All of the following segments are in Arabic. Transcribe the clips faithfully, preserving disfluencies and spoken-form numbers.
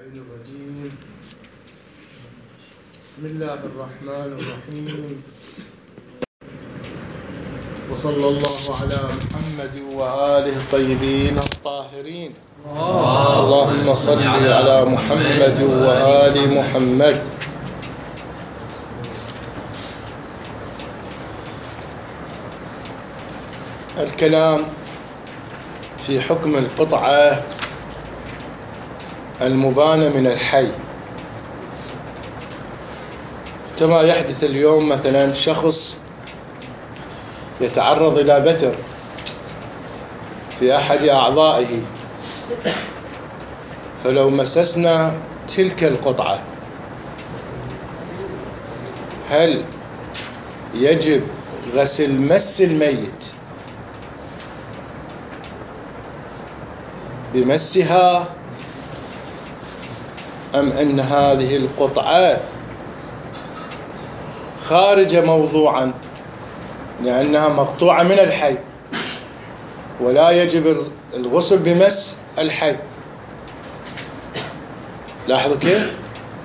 اللعين الرجيم. بسم الله الرحمن الرحيم، وصلى الله على محمد وآله الطيبين الطاهرين. اللهم صل على محمد وآل محمد. الكلام في حكم القطعة المبانة من الحي، كما يحدث اليوم. مثلا شخص يتعرض إلى بتر في أحد أعضائه، فلو مسسنا تلك القطعة هل يجب غسل مس الميت بمسها، أم أن هذه القطعة خارج موضوعا لأنها مقطوعة من الحي ولا يجب الغسل بمس الحي؟ لاحظوا كيف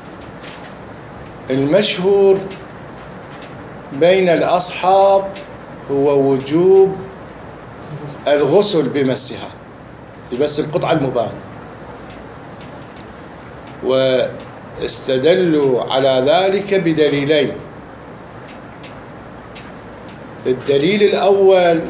المشهور بين الأصحاب هو وجوب الغسل بمسها، بمس القطعة المبانة. واستدلوا على ذلك بدليلين. الدليل الأول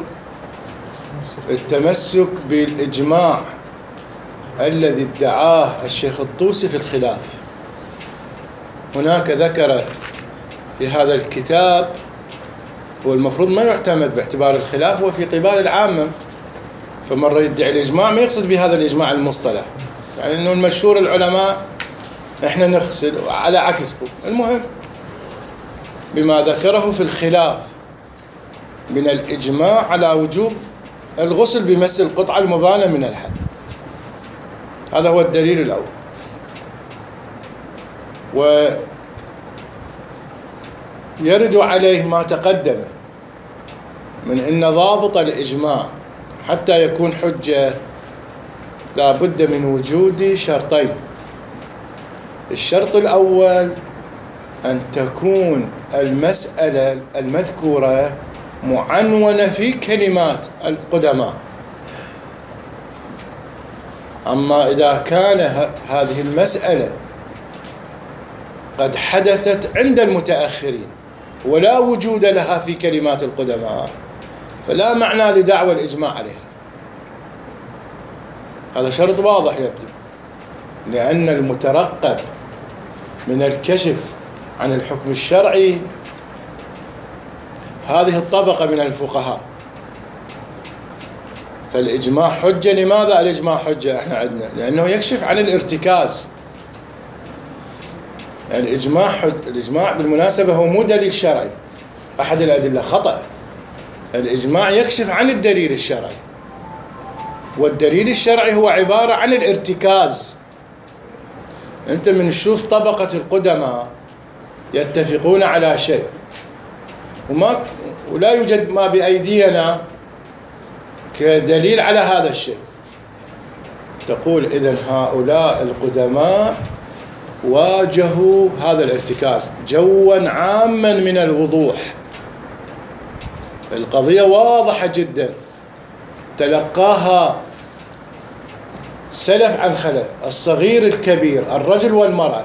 التمسك بالإجماع الذي ادعاه الشيخ الطوسي في الخلاف. هناك ذكر في هذا الكتاب، والمفروض ما يعتمد باعتبار الخلاف وفي قبال العامة، فمرة يدعي الإجماع ما يقصد بهذا الإجماع المصطلح، يعني أنه المشهور العلماء إحنا نغسل على عكسكم. المهم بما ذكره في الخلاف من الإجماع على وجوب الغسل بمس القطعة المبانة من الحي. هذا هو الدليل الأول. ويرد عليه ما تقدم من أن ضابط الإجماع حتى يكون حجة لا بد من وجود شرطين. الشرط الأول أن تكون المسألة المذكورة معنونة في كلمات القدماء. أما إذا كانت هذه المسألة قد حدثت عند المتأخرين ولا وجود لها في كلمات القدماء فلا معنى لدعوى الإجماع عليها. هذا شرط واضح يبدو، لأن المترقب من الكشف عن الحكم الشرعي هذه الطبقة من الفقهاء. فالإجماع حجة. لماذا الإجماع حجة احنا عندنا؟ لأنه يكشف عن الارتكاز. يعني الإجماع حج... الإجماع بالمناسبة هو مو دليل شرعي، أحد الأدلة خطأ. الإجماع يكشف عن الدليل الشرعي، والدليل الشرعي هو عبارة عن الارتكاز. أنت من تشوف طبقة القدماء يتفقون على شيء وما ولا يوجد ما بأيدينا كدليل على هذا الشيء، تقول إذن هؤلاء القدماء واجهوا هذا الارتكاز جوا عاما من الوضوح. القضية واضحة جدا، تلقاها سلف عن خلف، الصغير الكبير، الرجل والمرأة.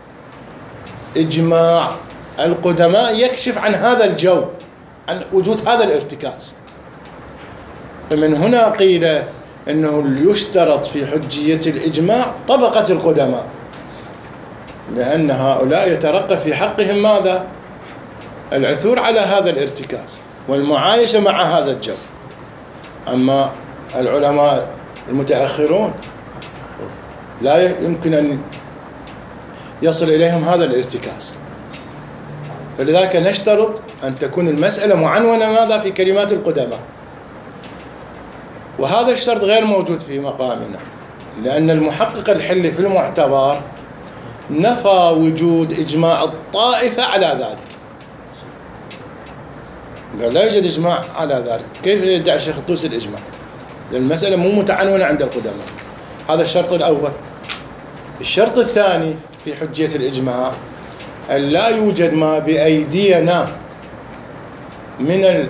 إجماع القدماء يكشف عن هذا الجو، عن وجود هذا الارتكاز. فمن هنا قيل أنه يشترط في حجية الإجماع طبقة القدماء، لأن هؤلاء يترقى في حقهم ماذا؟ العثور على هذا الارتكاز والمعايشة مع هذا الجو. أما العلماء المتأخرون لا يمكن أن يصل إليهم هذا الارتكاز. فلذلك نشترط أن تكون المسألة معنونة ماذا؟ في كلمات القدماء. وهذا الشرط غير موجود في مقامنا، لأن المحقق الحلي في المعتبر نفى وجود إجماع الطائفة على ذلك. قال لا يوجد إجماع على ذلك. كيف يدعي الشيخ الطوسي الإجماع؟ المسألة مو متعنونة عند القدماء. هذا الشرط الأول. الشرط الثاني في حجية الإجماع أن لا يوجد ما بأيدينا من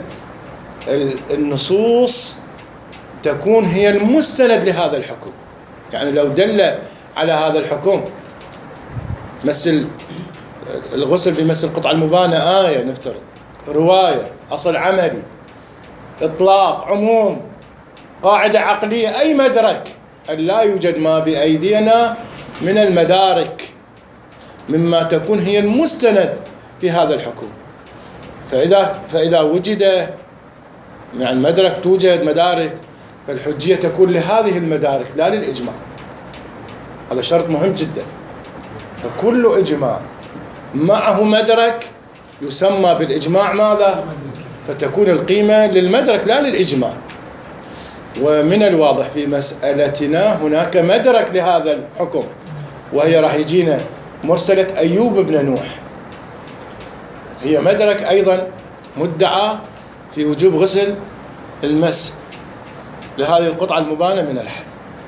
النصوص تكون هي المستند لهذا الحكم. يعني لو دل على هذا الحكم مثل الغسل بمس القطعة المبانة آية نفترض، رواية، أصل عملي، إطلاق، عموم، قاعدة عقلية، أي مدرك، أن لا يوجد ما بأيدينا من المدارك مما تكون هي المستند في هذا الحكم. فإذا فإذا وجد يعني مدرك، توجد مدارك، فالحجية تكون لهذه المدارك لا للإجماع. هذا شرط مهم جدا. فكل إجماع معه مدرك يسمى بالإجماع ماذا؟ فتكون القيمة للمدرك لا للإجماع. ومن الواضح في مسألتنا هناك مدرك لهذا الحكم، وهي راح يجينا مرسلة أيوب بن نوح، هي مدرك أيضا مدعى في وجوب غسل المس لهذه القطعة المبانة من الحي،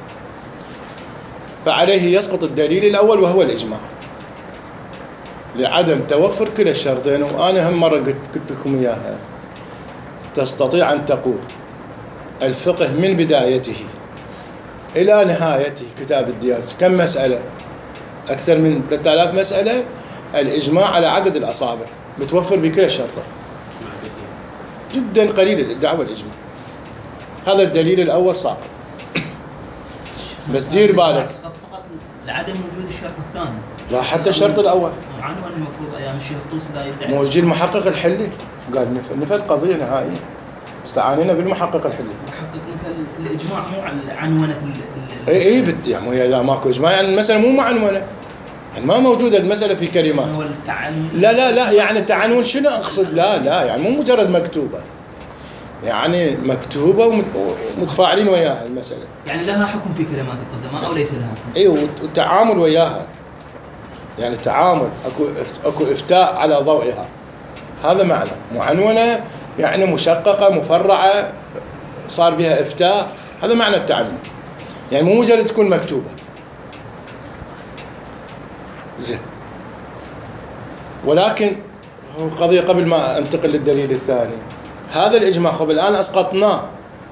فعليه يسقط الدليل الأول وهو الإجماع لعدم توفر كلا الشرطين. وأنا هم مرة قلت لكم إياها، تستطيع أن تقول الفقه من بدايته إلى نهايته كتاب الديانة كم مسألة؟ أكثر من ثلاثة آلاف مسألة. الإجماع على عدد الأصابع بتوفر بكلا الشرطة، جدا قليل الدعوة الإجماع. هذا الدليل الأول ساقط. بس دير بالك فقط لعدم وجود الشرط الثاني، لا حتى الشرط الأول عنوان المفروض أيام الشيخ الطوسي لا يدعي. موجود المحقق الحلي قال نفى نفى القضية نهائيا، استعانينا بالمحقق الحلي. محقق نفى الإجماع مو على عنونة ال اي اي بت يعني اذا ماكو اجماع يعني المسألة مو معنونة، يعني ما موجودة المسألة في كلمات. هو التعنون. لا لا لا يعني التعنون شنو أقصد؟ لا لا يعني مو مجرد مكتوبة، يعني مكتوبة ومتفاعلين وياها المسألة، يعني لها حكم في كلمات القدماء أو ليس لها حكم؟ اي والتعامل وياها، يعني التعامل اكو اكو افتاء على ضوئها، هذا معنى معنونة، يعني مشققة مفرعة صار بها افتاء، هذا معنى التعنون. يعني مو مجرد تكون مكتوبة. زين، ولكن قضية قبل ما انتقل للدليل الثاني، هذا الإجماع قبل الآن أسقطناه،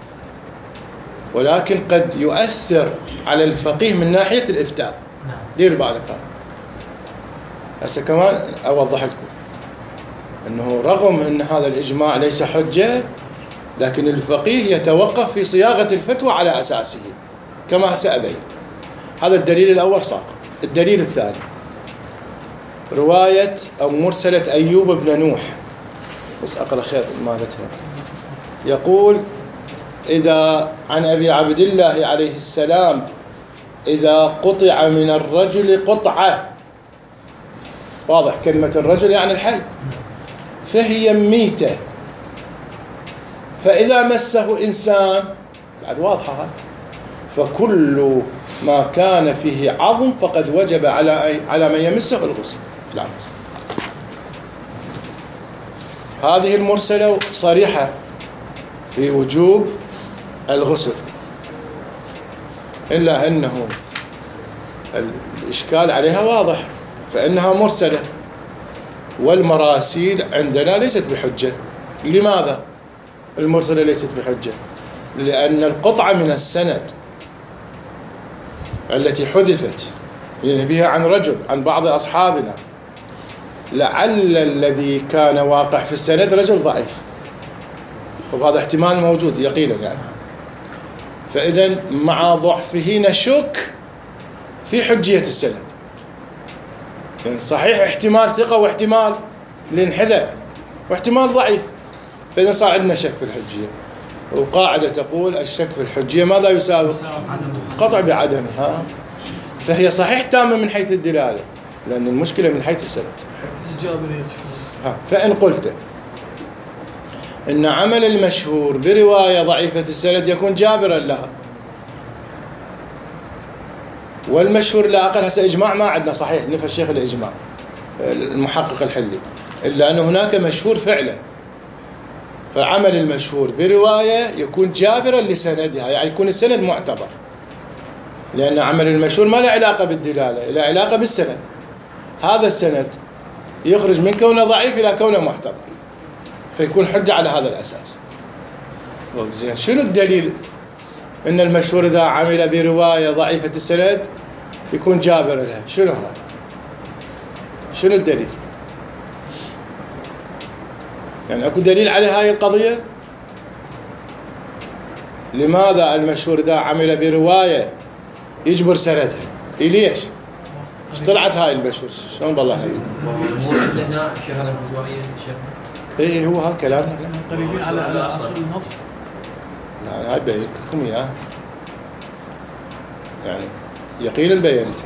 ولكن قد يؤثر على الفقيه من ناحية الإفتاء. دير بالك هذا. هسه كمان أوضح لكم أنه رغم أن هذا الإجماع ليس حجة، لكن الفقيه يتوقف في صياغة الفتوى على أساسه كما سأبين. هذا الدليل الأول ساقط. الدليل الثاني رواية أو مرسلة أيوب بن نوح، بس أقرأ خير مالتها. يقول إذا عن أبي عبد الله عليه السلام إذا قطع من الرجل قطعة، واضح كلمة الرجل يعني الحي، فهي ميتة، فإذا مسه إنسان، بعد واضحة، فكل ما كان فيه عظم فقد وجب على على من يمسه الغسل. لا، هذه المرسلة صريحة في وجوب الغسل، إلا أنه الإشكال عليها واضح، فإنها مرسلة، والمراسيل عندنا ليست بحجة. لماذا المرسلة ليست بحجة؟ لأن القطعة من السند التي حذفت يعني بها عن رجل عن بعض أصحابنا، لعل الذي كان واقع في السند رجل ضعيف، وهذا احتمال موجود يقينا يعني. فإذا مع ضعفه نشك في حجية السند، يعني صحيح احتمال ثقة واحتمال الانحذاء واحتمال ضعيف، فإذا صار عندنا شك في الحجية. وقاعدة تقول الشك في الحجية ماذا يساوي؟ قطع بعدمها. فهي صحيح تامة من حيث الدلالة، لأن المشكلة من حيث السند. فإن قلت إن عمل المشهور برواية ضعيفة السند يكون جابرا لها، والمشهور لا أقل، هسه إجماع ما عندنا صحيح، نفى الشيخ الإجماع المحقق الحلي، إلا أن هناك مشهور فعلا، فعمل المشهور برواية يكون جابرا لسندها، يعني يكون السند معتبر. لأن عمل المشهور ما له علاقة بالدلالة، له علاقة بالسند. هذا السند يخرج من كونه ضعيف إلى كونه محتمل، فيكون حجة على هذا الأساس. زين، شنو الدليل أن المشهور إذا عمل برواية ضعيفة السند يكون جابر لها؟ شنو هذا؟ شنو الدليل؟ يعني أكو دليل على هاي القضية؟ لماذا المشهور إذا عمل برواية يجبر سندها؟ ليش؟ ايش طلعت هاي المشهور؟ شلون ضل احنا؟ مو عندنا شهادة فتوائية شيخ؟ اي هو ها كلامنا احنا قريبين على على اصل النص. لا انا هاي بينت لكم اياه، يعني يقينا بينته.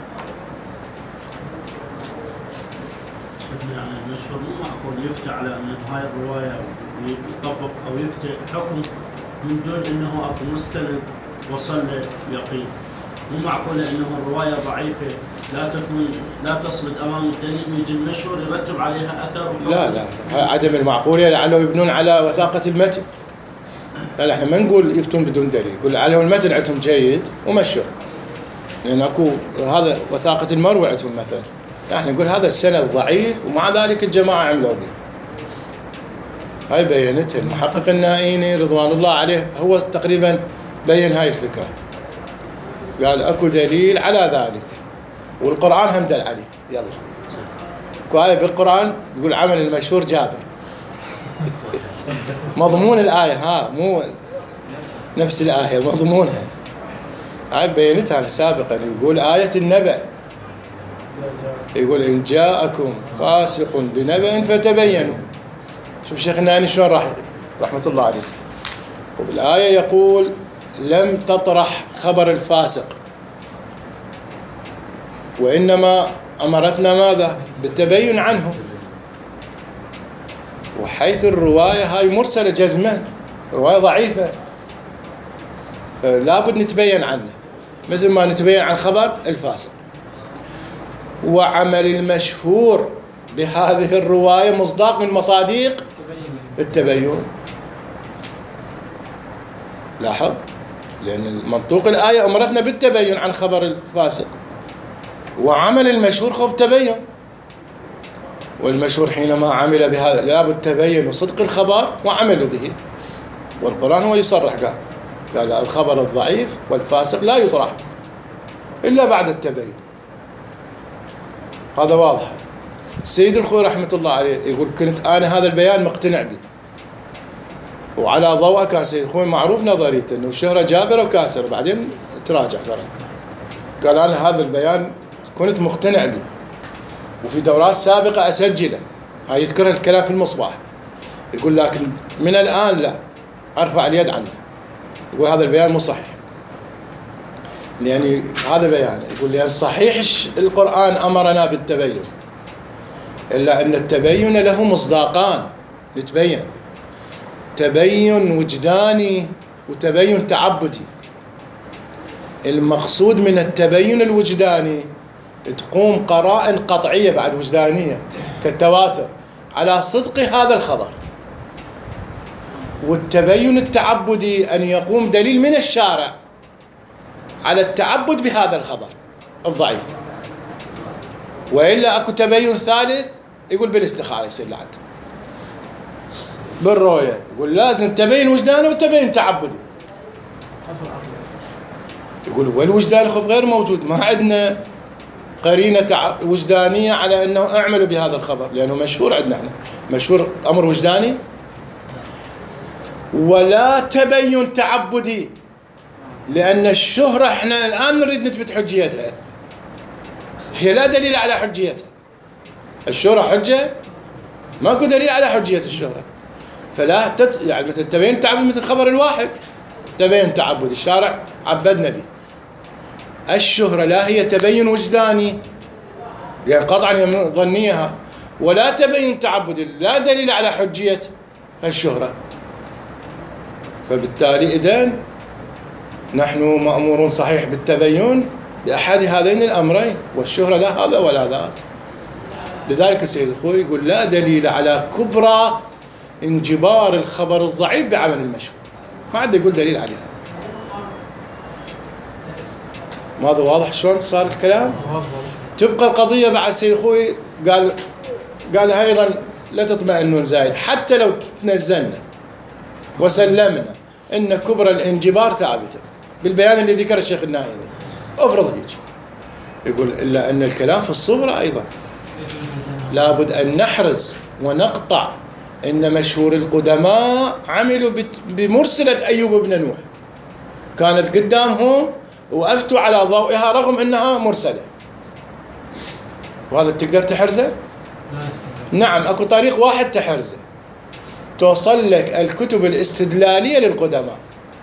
يعني المشهور مو معقول يفتى على ان هاي الروايه يطبق او يفتى حكم من دون انه اكو مستند وصل ليقين. مو معقول انه الروايه ضعيفه لا تكون لا تصمد امام الدليل ويجي المشهور يرتب عليها اثر. لا لا لا، عدم المعقوليه لعله يبنون على وثاقه المتن. لا لا، احنا ما نقول يفتون بدون دليل، نقول على المتن عندهم جيد ومشهور، لان اكو هذا وثاقه المروي عندهم مثلا. احنا نقول هذا السند ضعيف ومع ذلك الجماعه عملوا به. هاي بينتها المحقق النائيني رضوان الله عليه، هو تقريبا بين هاي الفكره، قال اكو دليل على ذلك والقران هم دل عليه. يلا اكو آية بالقران يقول عمل المشهور جابر. مضمون الايه، ها مو نفس الايه، مضمونها. هاي بينتها سابقا، يقول آية النبأ، يقول إن جاءكم فاسق بنبأ فتبينوا. شوف شيخ الناني شلون راح رحمة الله عليه، وبالآية يقول لم تطرح خبر الفاسق، وإنما أمرتنا ماذا؟ بالتبين عنه. وحيث الرواية هاي مرسلة جزما، رواية ضعيفة، فلا بد نتبين عنه مثل ما نتبين عن خبر الفاسق. وعمل المشهور بهذه الرواية مصداق من مصاديق التبين. لاحظ، لأن منطوق الآية أمرتنا بالتبين عن خبر الفاسق، وعمل المشهور خب تبين. والمشهور حينما عمل بهذا لابد تبين وصدق الخبر وعملوا به. والقرآن هو يصرح، قال قال الخبر الضعيف والفاسق لا يطرح إلا بعد التبين. هذا واضح. السيد الخوي رحمة الله عليه يقول كنت أنا هذا البيان مقتنع به، وعلى ضوء كان سيد الخوي معروف نظريته أنه الشهرة جابرة وكاسرة، بعدين تراجع فرق. قال أنا هذا البيان كنت مقتنع به، وفي دورات سابقة أسجله. هاي يذكر الكلام في المصباح، يقول لكن من الآن لا أرفع اليد عنه. يقول هذا البيان مو صحيح، يعني هذا بيان يقول لأن صحيح القرآن أمرنا بالتبين، إلا أن التبين له مصداقان نتبين، تبين وجداني وتبين تعبدي. المقصود من التبين الوجداني تقوم قرائن قطعية بعد وجدانية كالتواتر على صدق هذا الخبر، والتبين التعبدي أن يقوم دليل من الشارع على التعبد بهذا الخبر الضعيف. وإلا أكو تبين ثالث يقول بالاستخارة يصير لعد بالرؤية، يقول لازم تبين وجداني وتبين تعبدي. يقول والوجدان خب غير موجود، ما عندنا قرينة وجدانية على أنه اعملوا بهذا الخبر، لأنه مشهور عندنا احنا، مشهور أمر وجداني. ولا تبين تعبدي، لأن الشهرة احنا الآن نريد نثبت حجيتها، هي لا دليل على حجيتها. الشهرة حجة، ماكو دليل على حجية الشهرة. فلا تت... يعني مثل تبين تعبد مثل خبر الواحد، تبين تعبد الشارع عبدنا به. الشهرة لا هي تبين وجداني، يعني قطعا ظنيها، ولا تبين تعبدي، لا دليل على حجية الشهرة. فبالتالي إذن نحن مأمورون صحيح بالتبين بأحد هذين الأمرين، والشهرة لا هذا ولا ذاك. لذلك السيد الخوي يقول لا دليل على كبرى انجبار الخبر الضعيف بعمل المشهور، ما عاد يقول دليل عليها. ماذا واضح شلون صار الكلام؟ تبقى القضية بعد سيد أخوي قال قال أيضا لا تطمئنون زايد، حتى لو تنزلنا وسلمنا إن كبرى الانجبار ثابتة بالبيان اللي ذكر الشيخ الناهيني، افرض هيك. يقول إلا أن الكلام في الصغرى أيضا لابد أن نحرز ونقطع إن مشهور القدماء عملوا بمرسلة أيوب بن نوح، كانت قدامهم وأفتوا على ضوئها رغم أنها مرسلة، وهذا تقدر تحرزه؟ نعم، أكو طريق واحد تحرزه، توصل لك الكتب الاستدلالية للقدماء،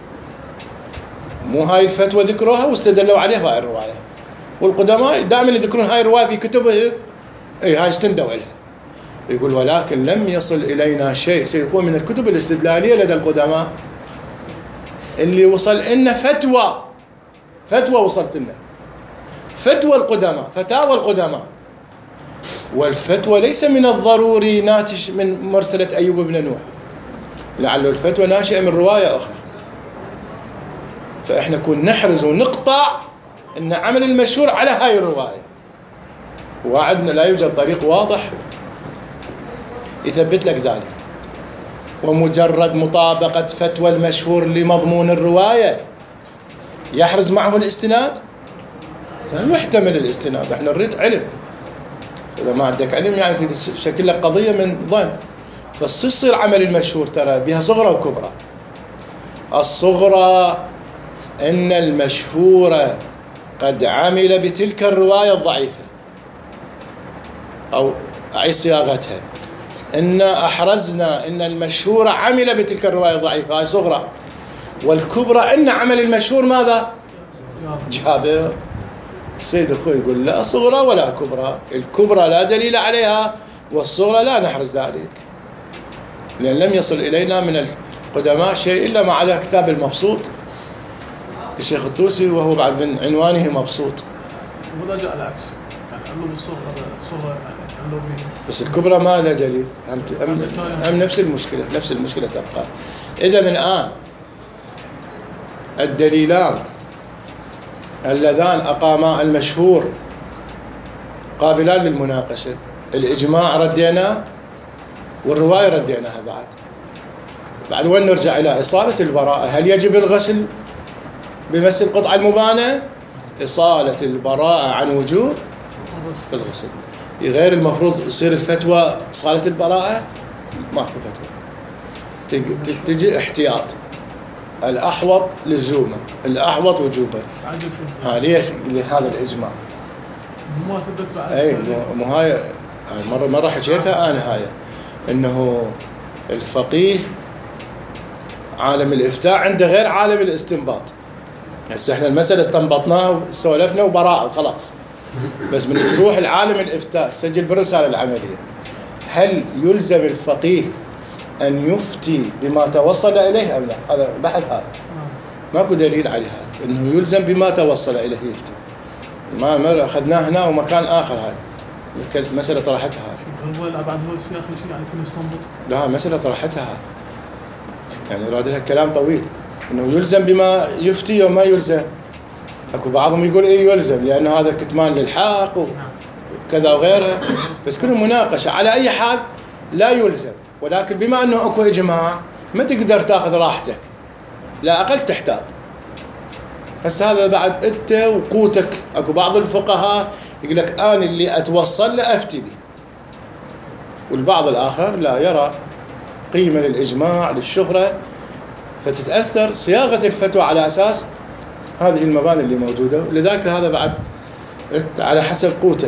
مو هاي الفتوى ذكروها واستدلوا عليها بهاي الرواية، والقدماء دائما يذكرون هاي الرواية في كتبهم، اي هاي استندوا عليها. يقول ولكن لم يصل إلينا شيء سيكون من الكتب الاستدلالية لدى القدماء، اللي وصل لنا فتوى فتوى وصلت لنا فتوى القدماء، فتاوى القدماء، والفتوى ليس من الضروري ناتج من مرسلة أيوب بن نوح، لعل الفتوى ناشئة من رواية أخرى. فإحنا كون نحرز ونقطع أن عمل المشهور على هاي الرواية، وعدنا لا يوجد طريق واضح يثبت لك ذلك، ومجرد مطابقة فتوى المشهور لمضمون الرواية يحرز معه الاستناد؟ لا يحتمل الاستناد، احنا نريد علم، إذا ما عندك علم يعني تشكل لك قضية من ظن. فالصير عمل المشهور ترى بها صغرى وكبرى. الصغرى أن المشهورة قد عمل بتلك الرواية الضعيفة، أو أعيد صياغتها، إن أحرزنا إن المشهورة عمل بتلك الرواية الضعيفة، هاي صغرى. والكبرى إن عمل المشهور ماذا؟ جابر. السيد أخوي يقول لا صغرى ولا كبرى، الكبرى لا دليل عليها والصغرى لا نحرز ذلك، لأن لم يصل إلينا من القدماء شيء إلا ما عدا كتاب المبسوط الشيخ الطوسي، وهو بعد من عنوانه مبسوط. ولا جاء العكس، يعني عملوا بالصغرى صغرى عملوا به، بس الكبرى ما لها دليل، هم, هم نفس المشكلة نفس المشكلة تبقى. إذا الآن الدليلان اللذان أقاما المشهور قابلان للمناقشة، الإجماع رديناه والرواية رديناها. بعد بعد وين نرجع إلى إصالة البراءة؟ هل يجب الغسل بمس القطعة المبانة؟ إصالة البراءة عن وجوب الغسل. غير المفروض يصير الفتوى إصالة البراءة، ماكو فتوى، تجي احتياط، الأحوط لزوما، الأحوط وجوبا. ها ليش لهذا الإجماع؟ ما ثبت بعد. أي مو هاي مرة مرة حكيتها أنا، هاي إنه الفقيه عالم الإفتاء عنده غير عالم الاستنباط. هسه احنا المسألة استنبطناها وسولفنا وبراءة وخلاص، بس من تروح العالم الإفتاء سجل بالرسالة العملية، هل يلزم الفقيه أن يفتي بما توصل إليه أو لا؟ هذا بحث، هذا ماكو دليل على هذا إنه يلزم بما توصل إليه يفتي. ما ما أخذناه هنا ومكان آخر، هاي مسألة طرحتها هاي. هو بعد هو السياق شيء يعني كنا نستنبط. لا مسألة طرحتها هاي، يعني راد لها كلام طويل إنه يلزم بما يفتي وما يلزم. أكو بعضهم يقول إيه يلزم لأنه هذا كتمان للحق وكذا وغيرها، بس كله مناقشة. على أي حال لا يلزم، ولكن بما أنه أكو إجماع ما تقدر تأخذ راحتك، لا أقل تحتاط. بس هذا بعد أنت وقوتك. أكو بعض الفقهاء يقول لك أنا اللي أتوصل له أفتي به، والبعض الآخر لا يرى قيمة للإجماع للشهرة، فتتأثر صياغة الفتوى على أساس هذه المباني اللي موجودة. لذلك هذا بعد على حسب قوتك.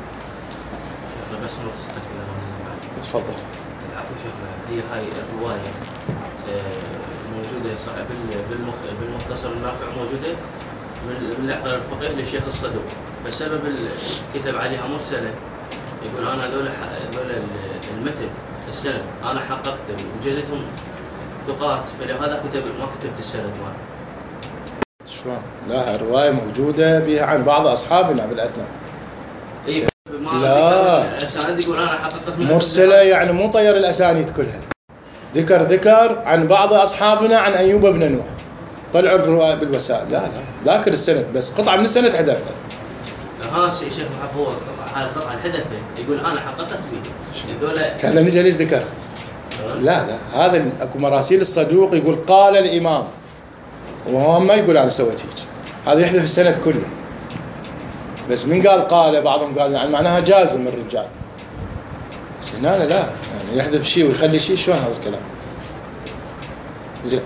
بس نقصتك تفضل. العفو شيخ، هي هاي الرواية موجودة بالمختصر النافع، موجودة من لحظة الفقيه للشيخ الصدوق، فسبب الكتاب عليها مرسلة. يقول أنا ذولا ذولا المتن السند أنا حققت وجدتهم ثقات، فلهذا كتب ما كتبت السند ماله. شلون؟ لا الرواية موجودة بها عن بعض أصحابنا بالأثناء. إيه لا الأسانيد يقول أنا حققت مرسلة، يعني مو طير الأسانيد كلها، ذكر ذكر عن بعض أصحابنا عن أيوب بن نوح، طلعوا الرواية بالوسائل. لا لا ذاكر السند بس قطعه من السند حذفها. ها شيخ محب هو هاي القطعه الحدث يقول انا حققت به هذول هذا نجي ليش ذكر؟ لا لا هذا اكو مراسيل الصدوق يقول قال الامام وهو ما يقول انا سويت هيك، هذا يحذف السند كله. بس من قال قال بعضهم قال يعني معناها جازم من الرجال. بس هنا لا لا يعني يحذف شيء ويخلي شيء، شلون هذا الكلام؟ زين.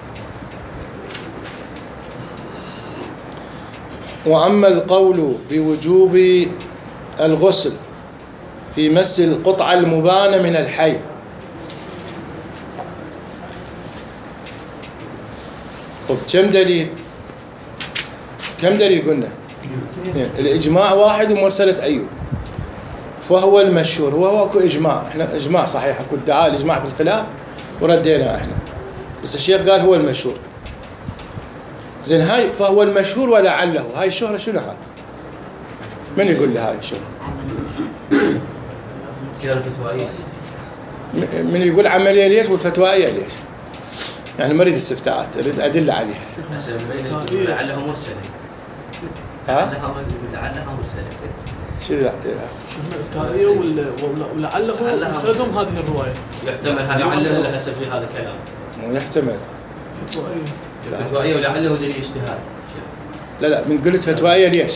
وأما القول بوجوب الغسل في مس القطعة المبانة من الحي، طب كم دليل؟ كم دليل قلنا؟ الإجماع واحد ومرسلة أيوب، فهو المشهور. هو اكو إجماع، احنا إجماع صحيح، اكو ادعاء الإجماع بالخلاف وردينا احنا، بس الشيخ قال هو المشهور. زين هاي فهو المشهور ولعله، هاي الشهرة شنو هاي؟ من يقول لي هاي الشهرة؟ من يقول عملية ليش والفتوائية ليش؟ يعني ما اريد استفتاءات، اريد ادله عليها. لعلها مرسله. ها؟ لعلها مرسله. شو لا؟ شو افتائيه ولعله استندهم هذه الروايه. يحتمل هذه مرسله حسب في هذا الكلام. مو يحتمل. فتوائيه. فتوائيه ولعله دليل اجتهاد. لا لا من قلت فتوائيه ليش؟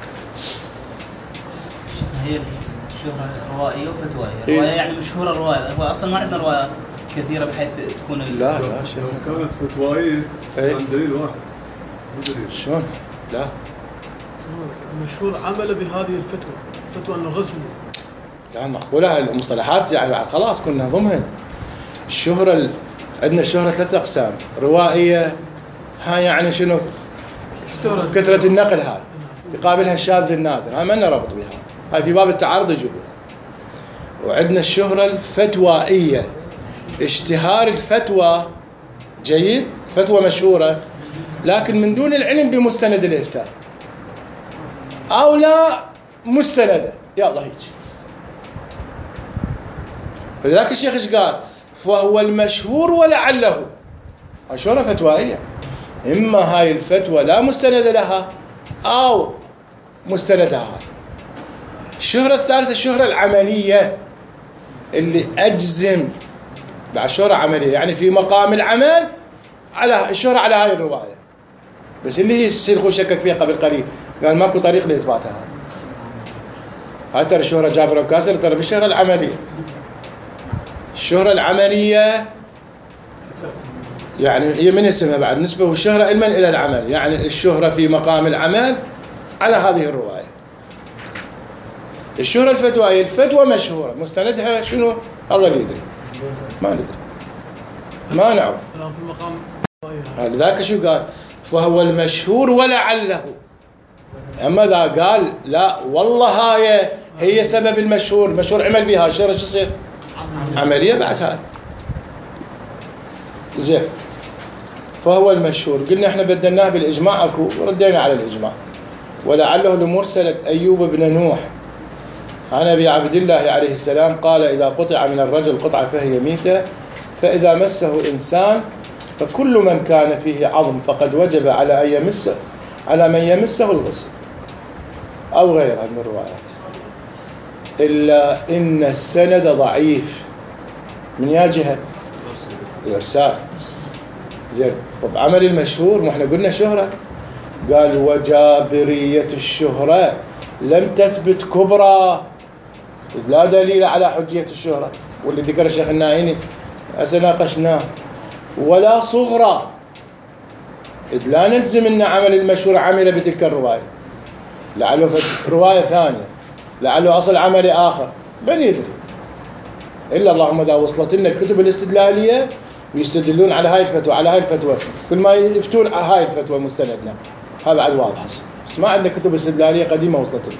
هي الشهرة روائية وفتوائية. رواية يعني مشهورة الرواية، هو أصلا ما عندنا روايات كثيرة بحيث تكون لا لا شيء. لو كانت فتوائية عن دليل واحد. شلون؟ لا. مشهور عمل بهذه الفتوى، فتوى أنه غسل. لا مقبولة المصطلحات يعني خلاص كنا نضمهن. الشهرة ال... عندنا الشهرة ثلاثة أقسام، روائية هاي يعني شنو؟ كثرة النقل هاي يقابلها الشاذ النادر، هاي ما لنا ربط بها، هاي في باب التعارض يجيبوها. وعندنا الشهرة الفتوائية، اشتهار الفتوى جيد، فتوى مشهورة لكن من دون العلم بمستند الإفتاء أو لا مستندة، يلا هيك. فلذلك الشيخ ايش قال؟ فهو المشهور ولعله، هاي شهرة فتوائية، إما هاي الفتوى لا مستند لها أو مستندها. الشهرة الثالثة الشهرة العملية اللي أجزم بعد شهرة عملية، يعني في مقام العمل على الشهرة على هاي الرواية، بس اللي هي يصير شكك فيها قبل قليل قال ماكو طريق لإثباتها. هاي ترى الشهرة جابر وكاسر ترى بالشهرة العملية. الشهرة العملية يعني هي من اسمها بعد نسبة والشهرة علما إلى العمل، يعني الشهرة في مقام العمل على هذه الرواية. الشهرة الفتوائية الفتوى مشهورة مستندها شنو الله اللي يدري، ما ندري ما نعرف. الآن في مقام لذلك شو قال؟ فهو المشهور ولعله. أما ذا قال لا والله هاي هي سبب المشهور، المشهور عمل بها الشهرة شو يصير؟ عملية بعد هاي. زين فهو المشهور قلنا احنا بدلناه بالإجماع اكو وردينا على الإجماع. ولعله لمرسلة أيوب بن نوح عن أبي عبد الله عليه السلام قال إذا قطع من الرجل قطعة فهي ميتة، فإذا مسه إنسان فكل من كان فيه عظم فقد وجب على أن يمسه على من يمسه الغسل أو غيرها من الروايات، إلا إن السند ضعيف. من يا جهة؟ الإرسال. زين طب عمل المشهور ما احنا قلنا شهرة، قال وجابرية الشهرة لم تثبت كبرى، لا دليل على حجية الشهرة، واللي ذكر الشيخ النايني هسه ناقشناه، ولا صغرى، إذ لا نلزم أن عمل المشهور عمل بتلك الرواية، لعله رواية ثانية، لعله أصل عمل آخر، من يدري. إلا اللهم إذا وصلت لنا الكتب الاستدلالية ويستدلون على هاي الفتوى على هاي الفتوى، كل ما يفتون على هاي الفتوى مستندنا، هذا بعد واضح. بس ما عندنا كتب استدلالية قديمة وصلت لنا.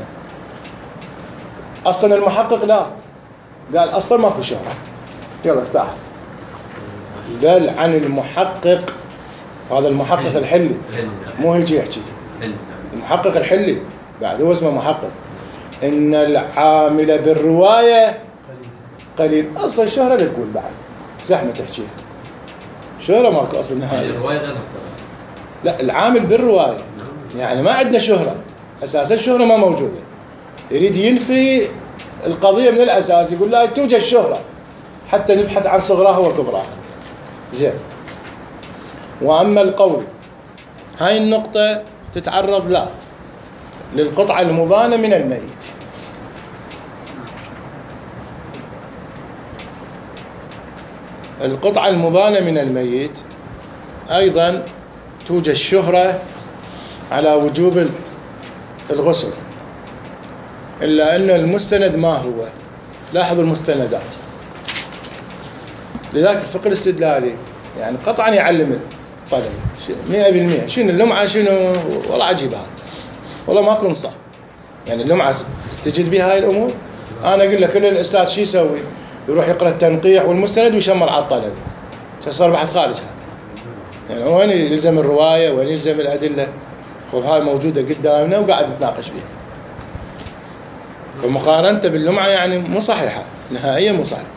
أصلا المحقق لا قال أصلا ماكو شهرة، يلا ارتاح. بل عن المحقق، هذا المحقق الحلي مو هيجي يحكي، المحقق الحلي بعد هو اسمه محقق، إن العامل بالرواية قليل. أصلا الشهرة لا تقول بعد زحمة تحكيها، شهرة ماكو أصلا نهائي. الرواية غير مكتوبة. لا العامل بالرواية يعني ما عندنا شهرة، أساسا الشهرة ما موجودة، يريد ينفي القضية من الأساس، يقول لا توجد شهرة حتى نبحث عن صغراها وكبراها. زين. وأما القول، هاي النقطة تتعرض لا للقطعة المبانة من الميت. القطعة المبانة من الميت أيضا توجد شهرة على وجوب الغسل، إلا أن المستند ما هو. لاحظوا المستندات. لذلك الفقه الاستدلالي يعني قطعا يعلم الطلبة مئة بالمئة شنو اللمعة، شنو والله عجيب هذا، والله ما كنت صح. يعني اللمعة تجد بها هاي الأمور. أنا أقول لك كل الأستاذ شو يسوي؟ يروح يقرأ التنقيح والمستند ويشمر على الطلب، صار بحث خارج هذا. يعني وين يلزم الرواية وين يلزم الأدلة؟ خب هاي موجودة قدامنا وقاعد نتناقش فيها. ومقارنته باللمعة يعني مو صحيحة نهائيا، مو صحيحة.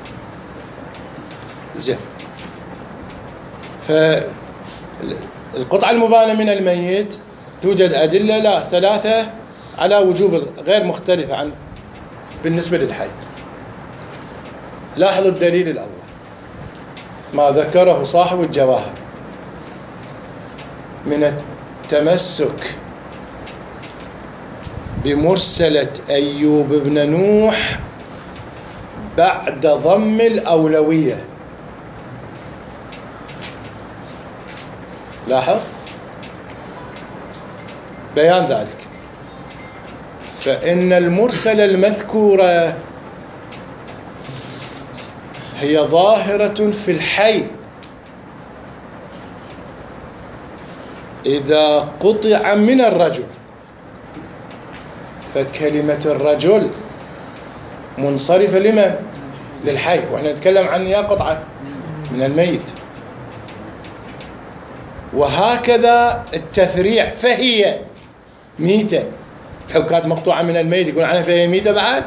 زين. فالقطعة المبانة من الميت توجد أدلة لا ثلاثة على وجوب غير مختلفة عن بالنسبة للحي. لاحظوا الدليل الأول ما ذكره صاحب الجواهر من التمسك بمرسلة أيوب بن نوح بعد ضم الأولوية. لاحظ بيان ذلك، فإن المرسلة المذكورة هي ظاهرة في الحي إذا قطع من الرجل، فكلمة الرجل منصرفة لمن؟ للحي، وإحنا نتكلم عن يا قطعة من الميت. وهكذا التفريع فهي ميتة، لو كانت مقطوعة من الميت يقول عنها فهي ميتة بعد.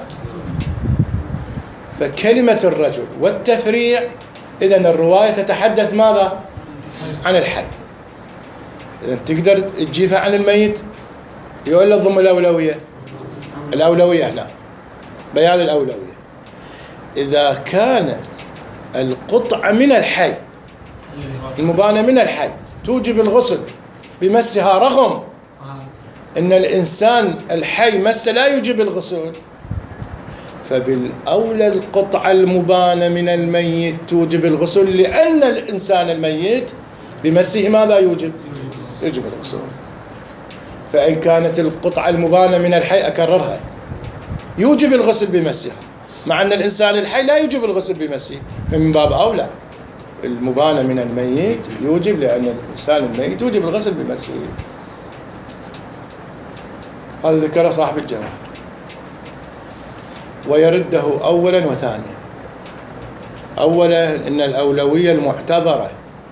فكلمة الرجل والتفريع إذن الرواية تتحدث ماذا؟ عن الحي. إذن تقدر تجيبها عن الميت يقول له ضم الأولوية. الأولوية هنا بيان الأولوية إذا كانت القطعة من الحي المبانة من الحي توجب الغسل بمسها، رغم أن الإنسان الحي مس لا يوجب الغسل، فبالأولى القطعة المبانة من الميت توجب الغسل، لأن الإنسان الميت بمسه ماذا يوجب؟ يوجب الغسل. فإن كانت القطعة المبانة من الحي أكررها يوجب الغسل بمسها، مع أن الإنسان الحي لا يوجب الغسل بمسه، فمن باب أولى المبانة من الميت يوجب، لأن الإنسان الميت يوجب الغسل بمسه. هذا ذكره صاحب الجواهر، ويرده أولا وثانيا. أولا إن الأولوية المعتبرة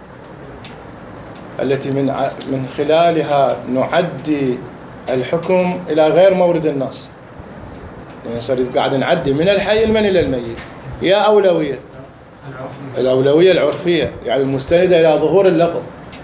التي من من خلالها نعدي الحكم إلى غير مورد النص، يعني صار قاعد نعدي من الحي المن إلى الميت، يا أولوية الأولوية العرفية يعني المستندة إلى ظهور اللفظ.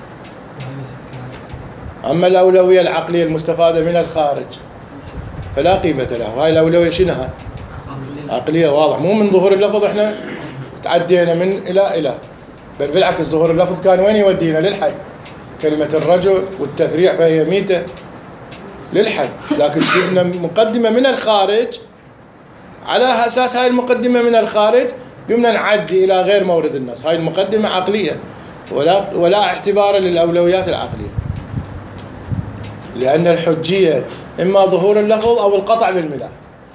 أما الأولوية العقلية المستفادة من الخارج فلا قيمة له. هاي الأولوية شنها؟ عقلية، واضح، مو من ظهور اللفظ احنا تعدينا من إلى إلى، بل بالعكس ظهور اللفظ كان وين يودينا؟ للحي. كلمة الرجل والتفريع فهي ميتة للحي، لكن جبنا مقدمة من الخارج، على أساس هاي المقدمة من الخارج قمنا نعدي إلى غير مورد النص. هاي المقدمة عقلية ولا ولا اعتبار للأولويات العقلية، لأن الحجية إما ظهور اللفظ أو القطع بالملاك،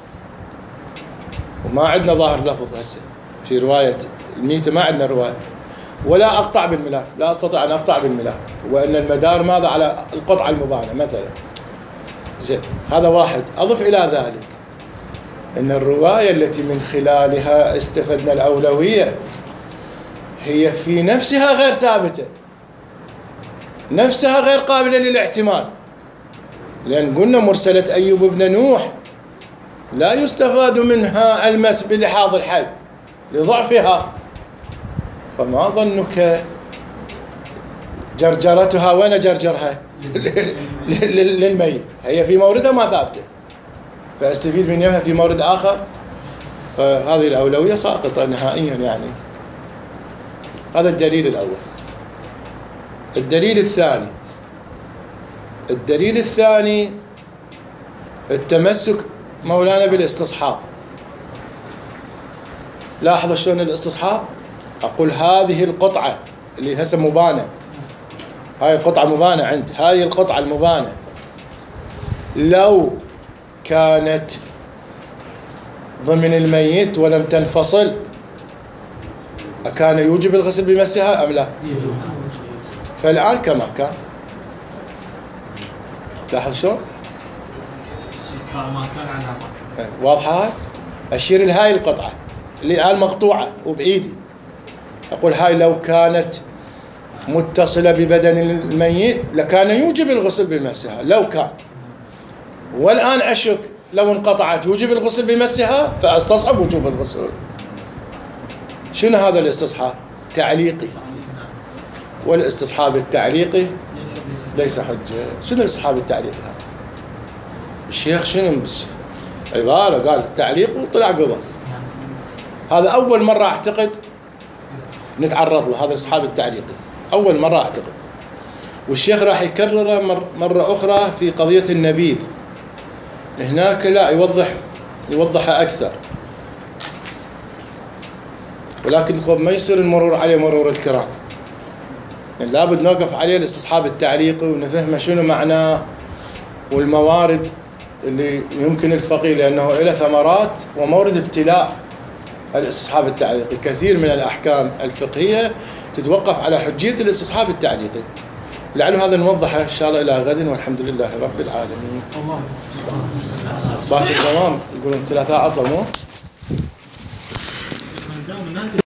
وما عندنا ظاهر لفظ هسه في رواية الميتة، ما عندنا رواية ولا أقطع بالملاك، لا أستطيع أن أقطع بالملاك، وأن المدار ماذا؟ على القطعة المبانة مثلا. زين، هذا واحد. أضف إلى ذلك أن الرواية التي من خلالها استفدنا الأولوية هي في نفسها غير ثابتة، نفسها غير قابلة للاحتمال، لأن قلنا مرسلة أيوب بن نوح لا يستفاد منها المس بلحاظ الحي لضعفها، فما ظنك جرجرتها؟ وين جرجرها؟ للميت، هي في موردها ما ثابته فاستفيد من يمها في مورد آخر، فهذه الأولوية ساقطة نهائيا يعني. هذا الدليل الأول. الدليل الثاني الدليل الثاني التمسك مولانا بالاستصحاب. لاحظوا شلون الاستصحاب، أقول هذه القطعة اللي هسه مبانة، هاي القطعة مبانة عند هاي القطعة المبانة لو كانت ضمن الميت ولم تنفصل أكان يوجب الغسل بمسها أم لا؟ فالآن كما كان. لاحظ شلون؟ واضحة هاي؟ أشير لهاي القطعة اللي الآن مقطوعة وبإيدي، أقول هاي لو كانت متصلة ببدن الميت لكان يوجب الغسل بمسها لو كان، والآن أشك لو انقطعت يوجب الغسل بمسها فأستصحب وجوب الغسل. شنو هذا الاستصحاب؟ تعليقي، والاستصحاب التعليقي ليس حجة. شنو الاستصحاب التعليقي هذا؟ الشيخ شنو عبارة قال تعليق وطلع قبل. هذا أول مرة أعتقد نتعرض له، هذا الاستصحاب التعليقي أول مرة أعتقد، والشيخ راح يكرره مر مرة أخرى في قضية النبيذ. هناك لا يوضح يوضحها أكثر، ولكن ما يصير المرور عليه مرور الكرام، يعني لابد نوقف عليه الاستصحاب التعليقي ونفهمه شنو معناه والموارد اللي يمكن الفقيه، لأنه له ثمرات ومورد ابتلاء. الاستصحاب التعليقي كثير من الأحكام الفقهية تتوقف على حجية الاستصحاب التعليقي. لعل هذا نوضحه إن شاء الله إلى غد، والحمد لله رب العالمين. باكر تمام، يقولون ثلاثة عطلة مو